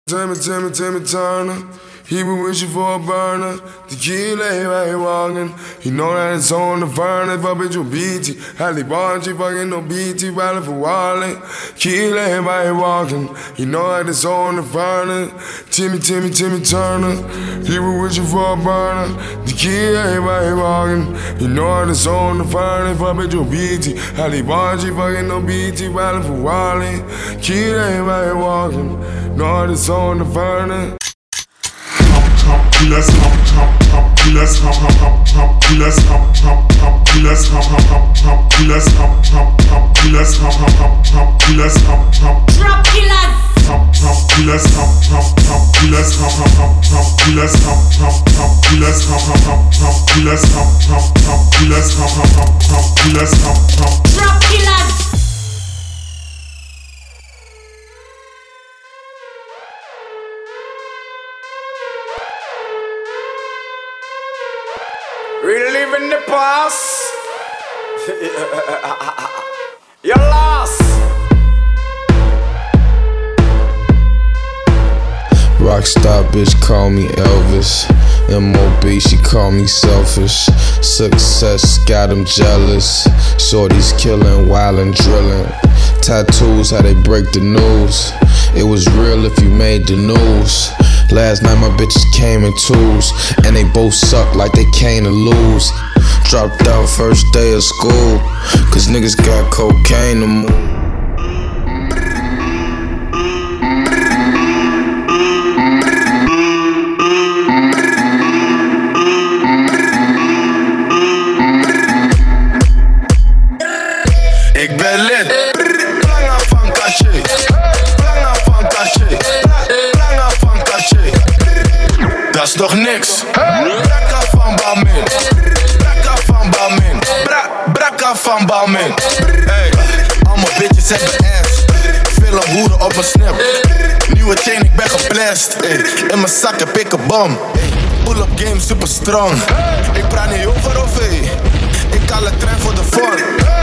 Timmy Turner. He been wishing for a burner. Tequila, everybody walking. He know that it's on the burner. If I bitch with BT, Halle Bargy, fucking no BT, riding for Wally. Kill everybody walking. He know that it's on the burner. Timmy Turner. He been wishing for a burner. Tequila, everybody walking. He know that it's on the burner. If I bitch with BT, Halle Bargy, fucking no BT, riding for Wally. Kill everybody walking. Know that it's on the burner. Let's hop, hop, hop, let's hop, hop, hop, hop, let's hop, hop, hop, let's hop, hop, hop, hop, let's hop, hop, hop, let's hop, hop, hop, hop, let's hop, hop. Drop killers. Hop, hop, let's hop, hop, hop, let's hop, hop, hop, hop, let's hop, hop, hop, let's hop, hop, hop, hop, let's hop, hop, hop, let's hop, hop, hop, hop, let's hop, hop. Drop killers. Reliving the past. You're lost. Rockstar bitch call me Elvis. M.O.B. she call me selfish. Success got him jealous. Shorties killing, wildin' drilling. Tattoos, how they break the news. It was real if you made the news. Last night my bitches came in twos, and they both suck like they came to lose. Dropped out first day of school, cause niggas got cocaine to move. Ik ben lid. Lange van caché. Lange van caché. Lange van caché. Dat is toch niks. Brakka van Balmin. Brakka van Balmin. Brakka van Balmin. Hey, allemaal bitches hebben ass. Veel hoeren op een snap. Nieuwe chain, ik ben geblest. In mijn zak heb ik een bom. Pull-up game super strong. Ik praat niet over OV. Ik haal het trein voor de vorm.